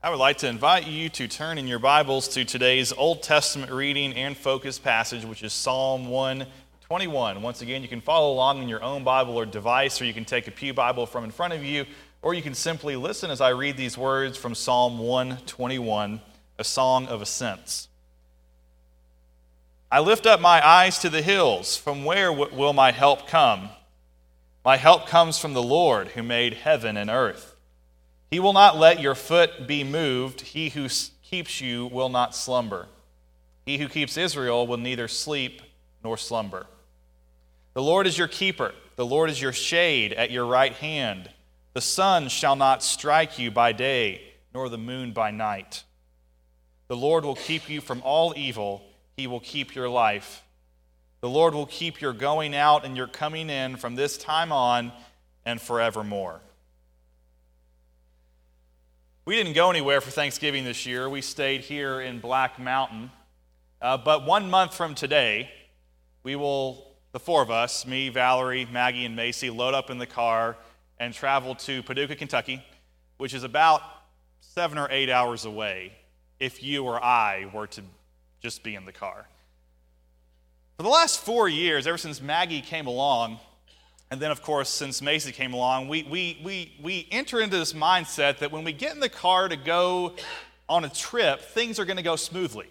I would like to invite you to turn in your Bibles to today's Old Testament reading and focus passage, which is Psalm 121. Once again, you can follow along in your own Bible or device, or you can take a pew Bible from in front of you, or you can simply listen as I read these words from Psalm 121, a song of ascents. I lift up my eyes to the hills. From where will my help come? My help comes from the Lord, who made heaven and earth. He will not let your foot be moved. He who keeps you will not slumber. He who keeps Israel will neither sleep nor slumber. The Lord is your keeper. The Lord is your shade at your right hand. The sun shall not strike you by day, nor the moon by night. The Lord will keep you from all evil. He will keep your life. The Lord will keep your going out and your coming in from this time on and forevermore. We didn't go anywhere for Thanksgiving this year. We stayed here in Black Mountain. But 1 month from today, we will, the four of us, me, Valerie, Maggie, and Macy, load up in the car and travel to Paducah, Kentucky, which is about 7 or 8 hours away if you or I were to just be in the car. For the last 4 years, ever since Maggie came along, and then, of course, since Macy came along, we enter into this mindset that when we get in the car to go on a trip, things are going to go smoothly.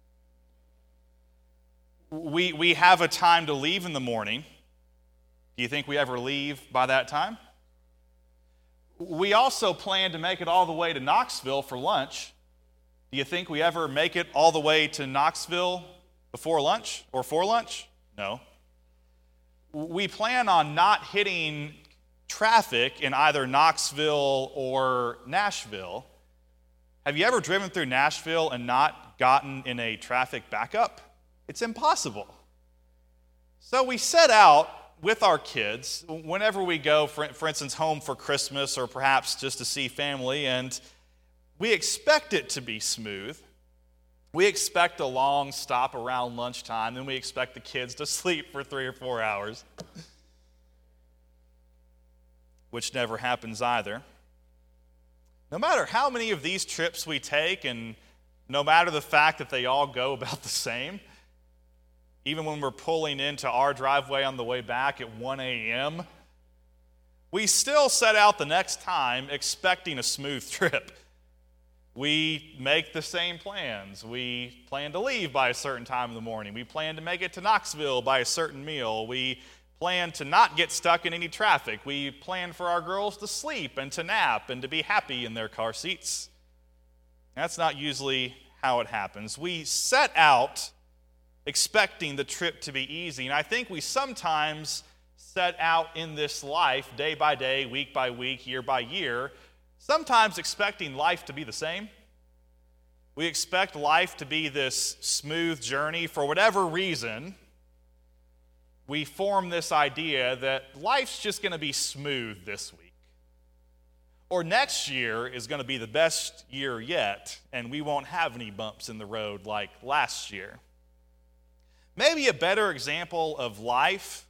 We have a time to leave in the morning. Do you think we ever leave by that time? We also plan to make it all the way to Knoxville for lunch. Do you think we ever make it all the way to Knoxville before lunch or for lunch? No. We plan on not hitting traffic in either Knoxville or Nashville. Have you ever driven through Nashville and not gotten in a traffic backup? It's impossible. So we set out with our kids whenever we go, for instance, home for Christmas or perhaps just to see family, and we expect it to be smooth. We expect a long stop around lunchtime, and we expect the kids to sleep for 3 or 4 hours, which never happens either. No matter how many of these trips we take, and no matter the fact that they all go about the same, even when we're pulling into our driveway on the way back at 1 a.m., we still set out the next time expecting a smooth trip. We make the same plans. We plan to leave by a certain time in the morning. We plan to make it to Knoxville by a certain meal. We plan to not get stuck in any traffic. We plan for our girls to sleep and to nap and to be happy in their car seats. That's not usually how it happens. We set out expecting the trip to be easy, and I think we sometimes set out in this life day by day, week by week, year by year, sometimes expecting life to be the same. We expect life to be this smooth journey. For whatever reason, we form this idea that life's just going to be smooth this week. Or next year is going to be the best year yet, and we won't have any bumps in the road like last year. Maybe a better example of life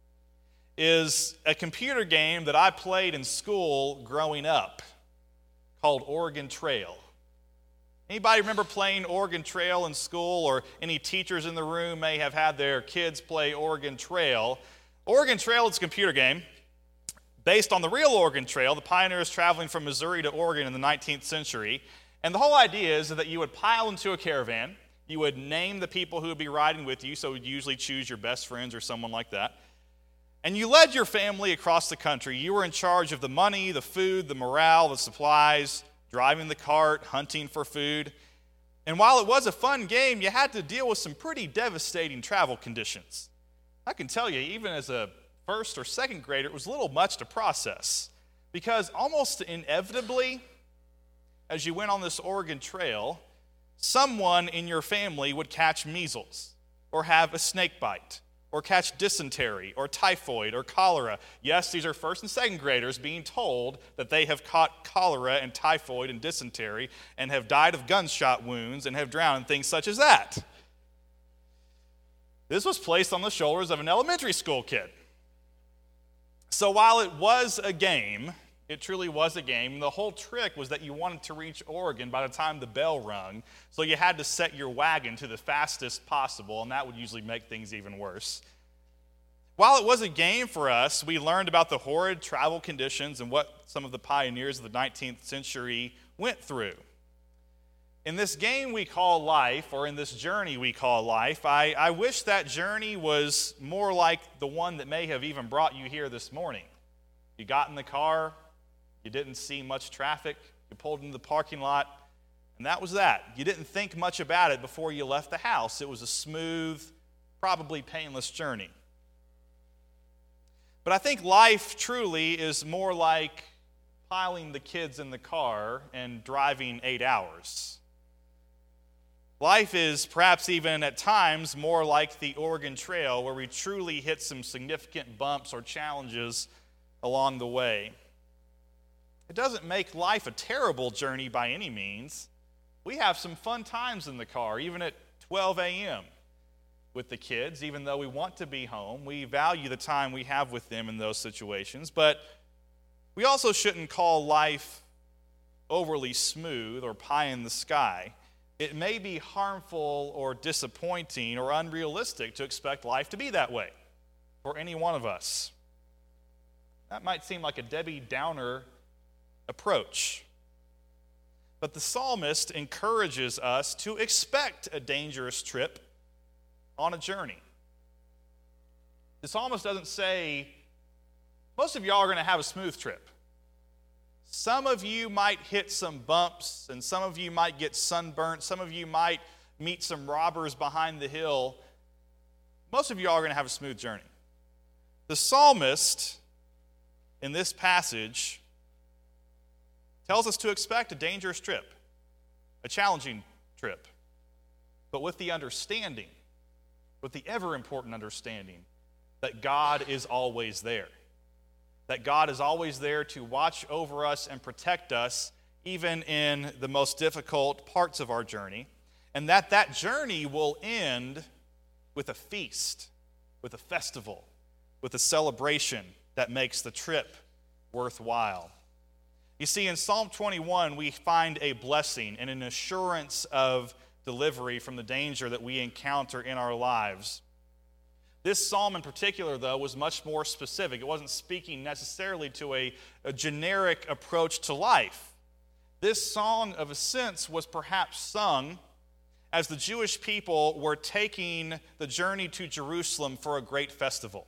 is a computer game that I played in school growing up, called Oregon Trail. Anybody remember playing Oregon Trail in school, or any teachers in the room may have had their kids play Oregon Trail? Oregon Trail is a computer game based on the real Oregon Trail, the pioneers traveling from Missouri to Oregon in the 19th century. And the whole idea is that you would pile into a caravan, you would name the people who would be riding with you, so you'd usually choose your best friends or someone like that. And you led your family across the country. You were in charge of the money, the food, the morale, the supplies, driving the cart, hunting for food. And while it was a fun game, you had to deal with some pretty devastating travel conditions. I can tell you, even as a first or second grader, it was a little much to process, because almost inevitably, as you went on this Oregon Trail, someone in your family would catch measles or have a snake bite, or catch dysentery, or typhoid, or cholera. Yes, these are first and second graders being told that they have caught cholera and typhoid and dysentery and have died of gunshot wounds and have drowned, and things such as that. This was placed on the shoulders of an elementary school kid. So while it was a game, It truly was a game. The whole trick was that you wanted to reach Oregon by the time the bell rung, so you had to set your wagon to the fastest possible, and that would usually make things even worse. While it was a game for us, we learned about the horrid travel conditions and what some of the pioneers of the 19th century went through. In this game we call life, or in this journey we call life, I wish that journey was more like the one that may have even brought you here this morning. You got in the car, you didn't see much traffic, you pulled into the parking lot, and that was that. You didn't think much about it before you left the house. It was a smooth, probably painless journey. But I think life truly is more like piling the kids in the car and driving 8 hours. Life is perhaps even at times more like the Oregon Trail, where we truly hit some significant bumps or challenges along the way. It doesn't make life a terrible journey by any means. We have some fun times in the car, even at 12 a.m. with the kids, even though we want to be home. We value the time we have with them in those situations, but we also shouldn't call life overly smooth or pie in the sky. It may be harmful or disappointing or unrealistic to expect life to be that way for any one of us. That might seem like a Debbie Downer approach. But the psalmist encourages us to expect a dangerous trip on a journey. The psalmist doesn't say, most of y'all are going to have a smooth trip. Some of you might hit some bumps, and some of you might get sunburnt. Some of you might meet some robbers behind the hill. Most of y'all are going to have a smooth journey. The psalmist in this passage tells us to expect a dangerous trip, a challenging trip, but with the understanding, with the ever-important understanding that God is always there, that God is always there to watch over us and protect us, even in the most difficult parts of our journey, and that journey will end with a feast, with a festival, with a celebration that makes the trip worthwhile. You see, in Psalm 21, we find a blessing and an assurance of delivery from the danger that we encounter in our lives. This psalm in particular, though, was much more specific. It wasn't speaking necessarily to a generic approach to life. This song, of a sense, was perhaps sung as the Jewish people were taking the journey to Jerusalem for a great festival.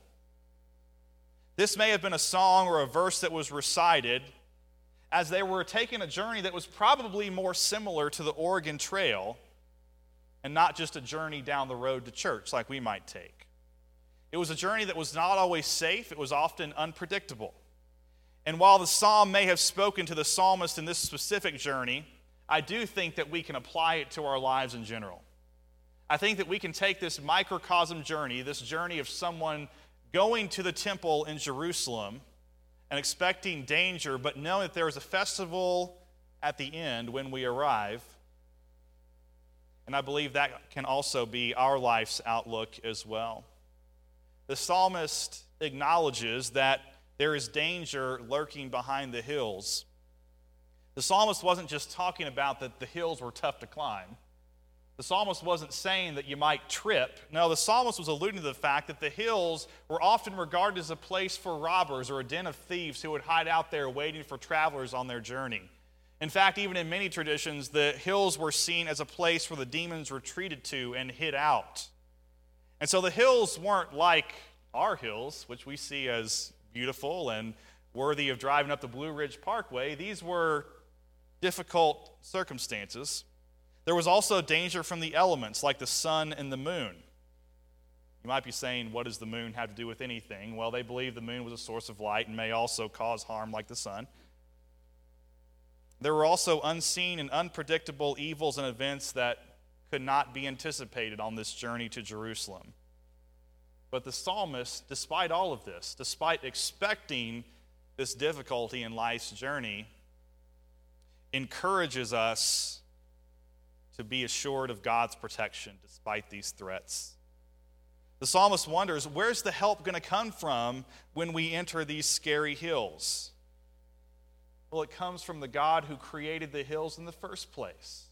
This may have been a song or a verse that was recited as they were taking a journey that was probably more similar to the Oregon Trail and not just a journey down the road to church like we might take. It was a journey that was not always safe. It was often unpredictable. And while the psalm may have spoken to the psalmist in this specific journey, I do think that we can apply it to our lives in general. I think that we can take this microcosm journey, this journey of someone going to the temple in Jerusalem and expecting danger, but knowing that there is a festival at the end when we arrive. And I believe that can also be our life's outlook as well. The psalmist acknowledges that there is danger lurking behind the hills. The psalmist wasn't just talking about that the hills were tough to climb. The psalmist wasn't saying that you might trip. No, the psalmist was alluding to the fact that the hills were often regarded as a place for robbers or a den of thieves who would hide out there waiting for travelers on their journey. In fact, even in many traditions, the hills were seen as a place where the demons retreated to and hid out. And so the hills weren't like our hills, which we see as beautiful and worthy of driving up the Blue Ridge Parkway. These were difficult circumstances. There was also danger from the elements, like the sun and the moon. You might be saying, what does the moon have to do with anything? Well, they believed the moon was a source of light and may also cause harm like the sun. There were also unseen and unpredictable evils and events that could not be anticipated on this journey to Jerusalem. But the psalmist, despite all of this, despite expecting this difficulty in life's journey, encourages us to be assured of God's protection despite these threats. The psalmist wonders, where's the help going to come from when we enter these scary hills? Well, it comes from the God who created the hills in the first place.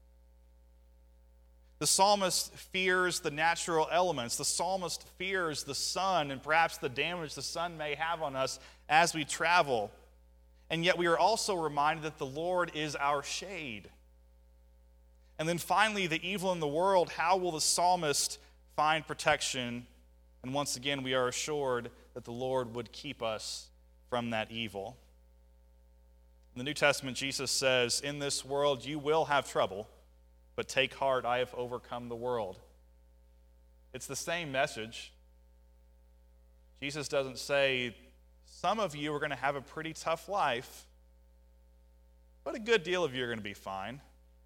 The psalmist fears the natural elements. The psalmist fears the sun and perhaps the damage the sun may have on us as we travel. And yet we are also reminded that the Lord is our shade. And then finally, the evil in the world, how will the psalmist find protection? And once again, we are assured that the Lord would keep us from that evil. In the New Testament, Jesus says, "In this world you will have trouble, but take heart, I have overcome the world." It's the same message. Jesus doesn't say, some of you are going to have a pretty tough life, but a good deal of you are going to be fine.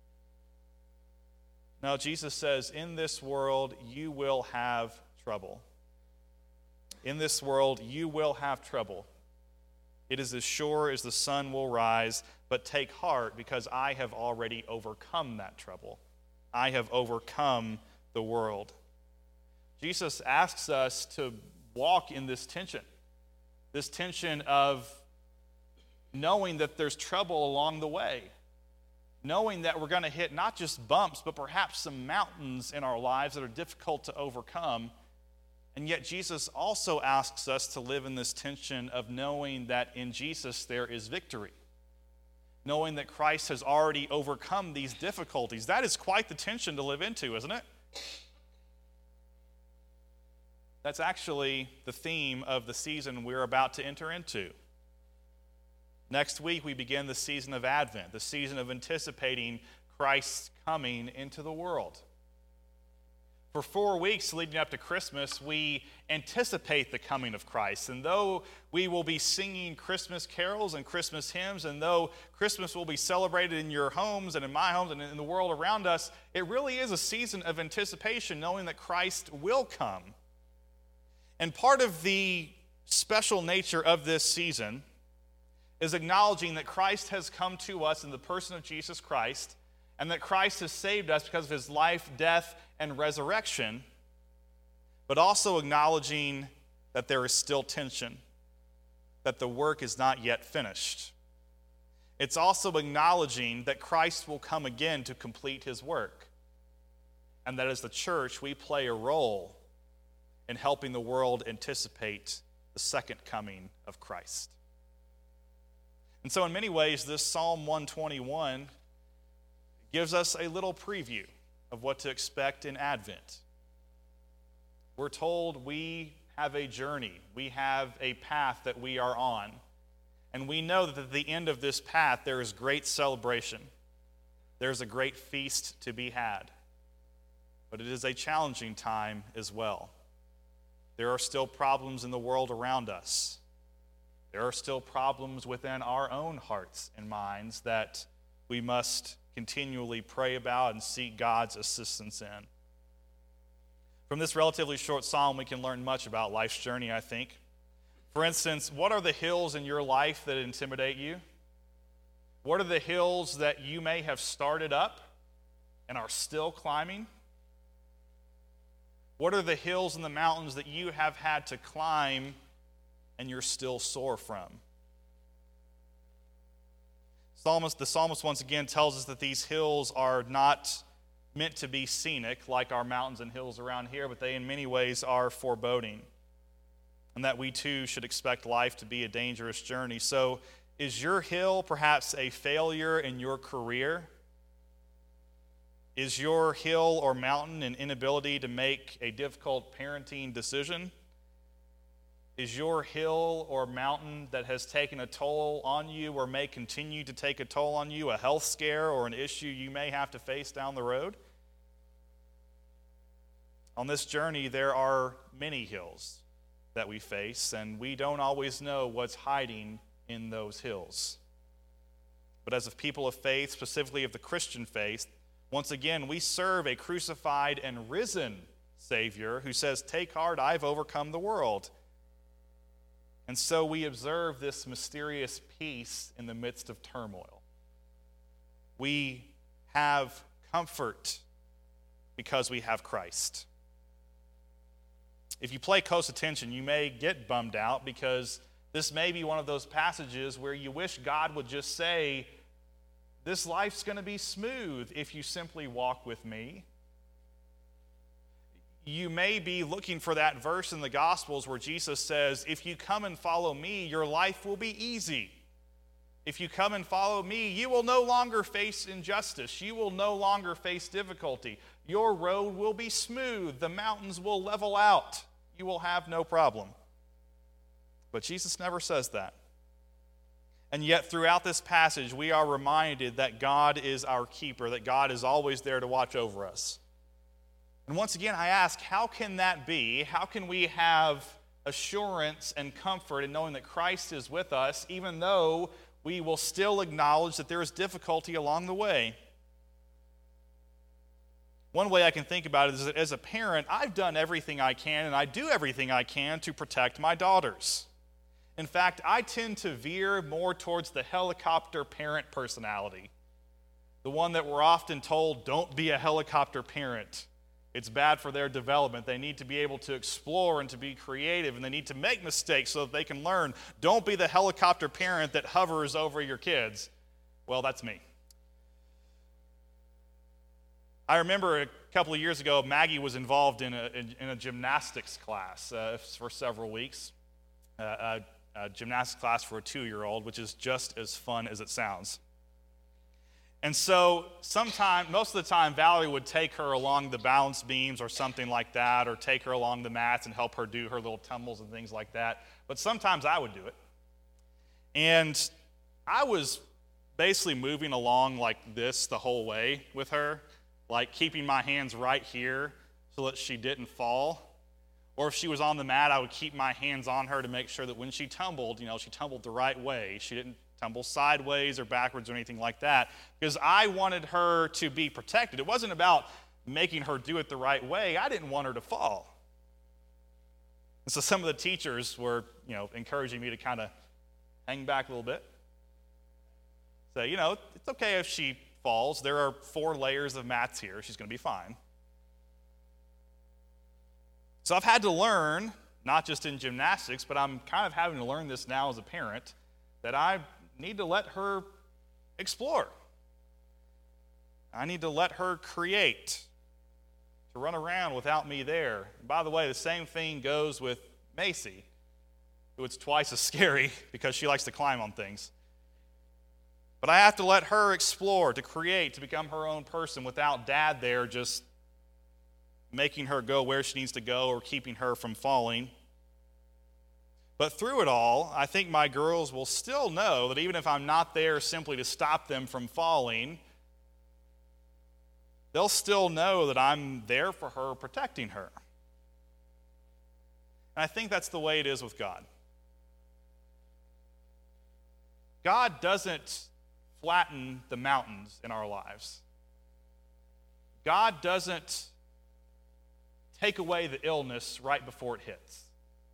No, Jesus says, in this world you will have trouble. In this world you will have trouble. It is as sure as the sun will rise, but take heart because I have already overcome that trouble. I have overcome the world. Jesus asks us to walk in this tension of knowing that there's trouble along the way, knowing that we're going to hit not just bumps, but perhaps some mountains in our lives that are difficult to overcome. And yet Jesus also asks us to live in this tension of knowing that in Jesus there is victory, knowing that Christ has already overcome these difficulties. That is quite the tension to live into, isn't it? That's actually the theme of the season we're about to enter into. Next week, we begin the season of Advent, the season of anticipating Christ's coming into the world. For 4 weeks leading up to Christmas, we anticipate the coming of Christ. And though we will be singing Christmas carols and Christmas hymns, and though Christmas will be celebrated in your homes and in my homes and in the world around us, it really is a season of anticipation, knowing that Christ will come. And part of the special nature of this season is acknowledging that Christ has come to us in the person of Jesus Christ, and that Christ has saved us because of his life, death, and resurrection, but also acknowledging that there is still tension, that the work is not yet finished. It's also acknowledging that Christ will come again to complete his work, and that as the church, we play a role in helping the world anticipate the second coming of Christ. And so in many ways, this Psalm 121 gives us a little preview of what to expect in Advent. We're told we have a journey, we have a path that we are on, and we know that at the end of this path there is great celebration. There's a great feast to be had, but it is a challenging time as well. There are still problems in the world around us. There are still problems within our own hearts and minds that we must continually pray about and seek God's assistance in. From this relatively short psalm, we can learn much about life's journey, I think. For instance, what are the hills in your life that intimidate you? What are the hills that you may have started up and are still climbing? What are the hills and the mountains that you have had to climb and you're still sore from? The psalmist once again tells us that these hills are not meant to be scenic like our mountains and hills around here, but they in many ways are foreboding, and that we too should expect life to be a dangerous journey. So is your hill perhaps a failure in your career? Is your hill or mountain an inability to make a difficult parenting decision? Is your hill or mountain that has taken a toll on you or may continue to take a toll on you a health scare or an issue you may have to face down the road? On this journey, there are many hills that we face, and we don't always know what's hiding in those hills. But as a people of faith, specifically of the Christian faith, once again, we serve a crucified and risen Savior who says, "Take heart, I've overcome the world." And so we observe this mysterious peace in the midst of turmoil. We have comfort because we have Christ. If you pay close attention, you may get bummed out because This may be one of those passages where you wish God would just say, this life's going to be smooth if you simply walk with me. You may be looking for that verse in the Gospels where Jesus says, if you come and follow me, your life will be easy. If you come and follow me, you will no longer face injustice. You will no longer face difficulty. Your road will be smooth. The mountains will level out. You will have no problem. But Jesus never says that. And yet throughout this passage, we are reminded that God is our keeper, that God is always there to watch over us. And once again, I ask, how can that be? How can we have assurance and comfort in knowing that Christ is with us, even though we will still acknowledge that there is difficulty along the way? One way I can think about it is that as a parent, I've done everything I can, and I do everything I can to protect my daughters. In fact, I tend to veer more towards the helicopter parent personality, the one that we're often told, don't be a helicopter parent. It's bad for their development. They need to be able to explore and to be creative, and they need to make mistakes so that they can learn. Don't be the helicopter parent that hovers over your kids. Well, that's me. I remember a couple of years ago, Maggie was involved in a gymnastics class for several weeks. A gymnastics class for a 2-year-old, which is just as fun as it sounds. And so most of the time, Valerie would take her along the balance beams or something like that, or take her along the mats and help her do her little tumbles and things like that. But sometimes I would do it. And I was basically moving along like this the whole way with her, like keeping my hands right here so that she didn't fall. Or if she was on the mat, I would keep my hands on her to make sure that when she tumbled, she tumbled the right way. She didn't tumble sideways or backwards or anything like that, because I wanted her to be protected. It wasn't about making her do it the right way. I didn't want her to fall. And so some of the teachers were, encouraging me to kind of hang back a little bit. Say, it's okay if she falls. There are 4 layers of mats here. She's going to be fine. So I've had to learn, not just in gymnastics, but I'm kind of having to learn this now as a parent, that I need to let her explore. I need to let her create, to run around without me there. And by the way, the same thing goes with Macy, who it's twice as scary because she likes to climb on things. But I have to let her explore, to create, to become her own person without Dad there just making her go where she needs to go or keeping her from falling. But through it all, I think my girls will still know that even if I'm not there simply to stop them from falling, they'll still know that I'm there for her, protecting her. And I think that's the way it is with God. God doesn't flatten the mountains in our lives. God doesn't take away the illness right before it hits.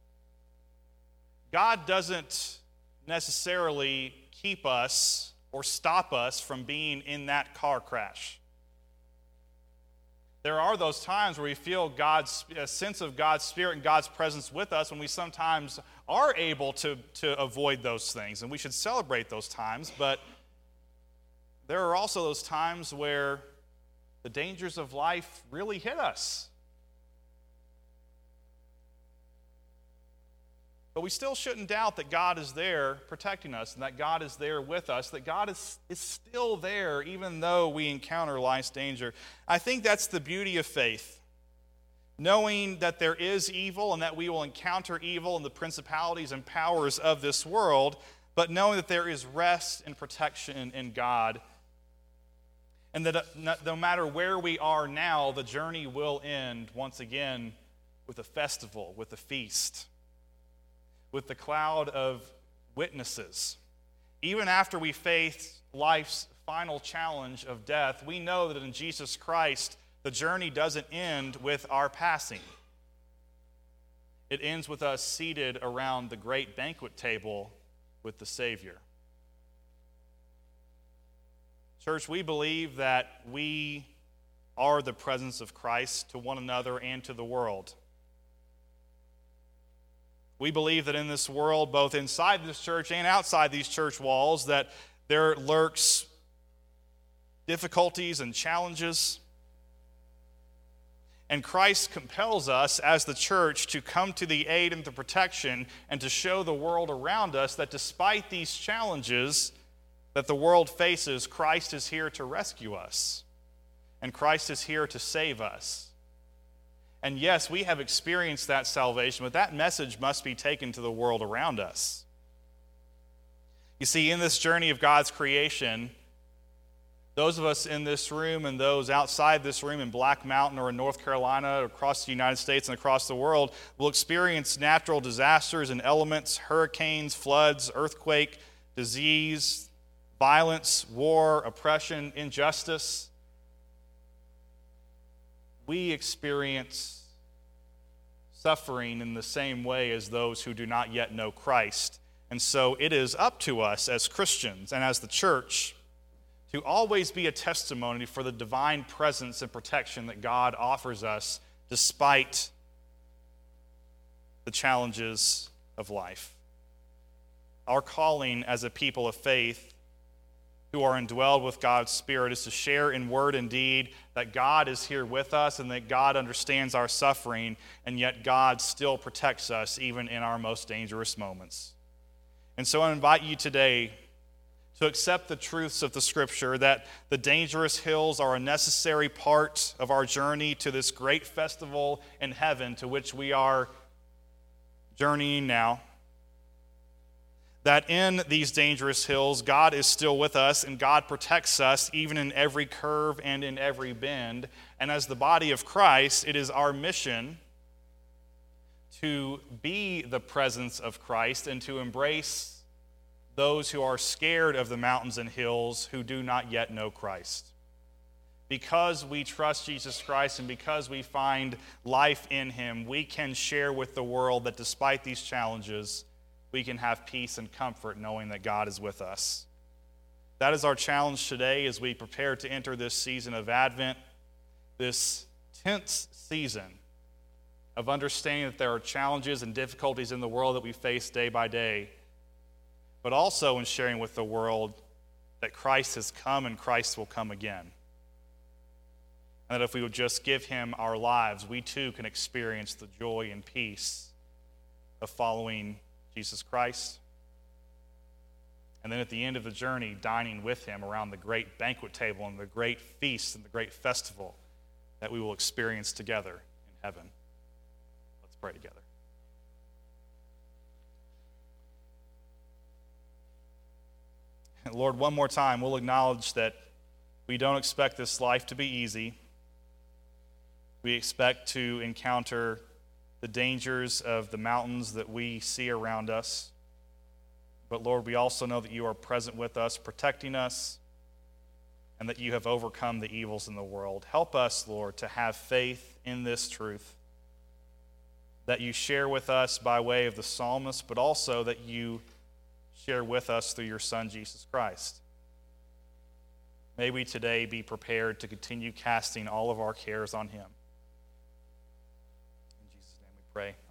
God doesn't necessarily keep us or stop us from being in that car crash. There are those times where we feel a sense of God's Spirit and God's presence with us, when we sometimes are able to avoid those things, and we should celebrate those times. But there are also those times where the dangers of life really hit us. But we still shouldn't doubt that God is there protecting us, and that God is there with us, that God is still there even though we encounter life's danger. I think that's the beauty of faith. Knowing that there is evil and that we will encounter evil and the principalities and powers of this world, but knowing that there is rest and protection in God. And that no matter where we are now, the journey will end once again with a festival, with a feast, with the cloud of witnesses. Even after we face life's final challenge of death, we know that in Jesus Christ, the journey doesn't end with our passing. It ends with us seated around the great banquet table with the Savior. Church, we believe that we are the presence of Christ to one another and to the world. We believe that in this world, both inside this church and outside these church walls, that there lurks difficulties and challenges. And Christ compels us as the church to come to the aid and the protection and to show the world around us that despite these challenges that the world faces, Christ is here to rescue us. And Christ is here to save us. And yes, we have experienced that salvation, but that message must be taken to the world around us. You see, in this journey of God's creation, those of us in this room and those outside this room in Black Mountain or in North Carolina or across the United States and across the world will experience natural disasters and elements, hurricanes, floods, earthquake, disease, violence, war, oppression, injustice. We experience suffering in the same way as those who do not yet know Christ. And so it is up to us as Christians and as the church to always be a testimony for the divine presence and protection that God offers us despite the challenges of life. Our calling as a people of faith who are indwelled with God's Spirit is to share in word and deed that God is here with us and that God understands our suffering, and yet God still protects us even in our most dangerous moments. And so I invite you today to accept the truths of the Scripture, that the dangerous hills are a necessary part of our journey to this great festival in heaven to which we are journeying now. That in these dangerous hills, God is still with us and God protects us even in every curve and in every bend. And as the body of Christ, it is our mission to be the presence of Christ and to embrace those who are scared of the mountains and hills who do not yet know Christ. Because we trust Jesus Christ and because we find life in Him, we can share with the world that despite these challenges, we can have peace and comfort knowing that God is with us. That is our challenge today as we prepare to enter this season of Advent, this tense season of understanding that there are challenges and difficulties in the world that we face day by day, but also in sharing with the world that Christ has come and Christ will come again. And that if we would just give Him our lives, we too can experience the joy and peace of following Jesus Christ. And then at the end of the journey, dining with Him around the great banquet table and the great feast and the great festival that we will experience together in heaven. Let's pray together. And Lord, one more time, we'll acknowledge that we don't expect this life to be easy. We expect to encounter the dangers of the mountains that we see around us. But Lord, we also know that You are present with us, protecting us, and that You have overcome the evils in the world. Help us, Lord, to have faith in this truth that You share with us by way of the psalmist, but also that You share with us through Your Son, Jesus Christ. May we today be prepared to continue casting all of our cares on Him. In Jesus' name we pray.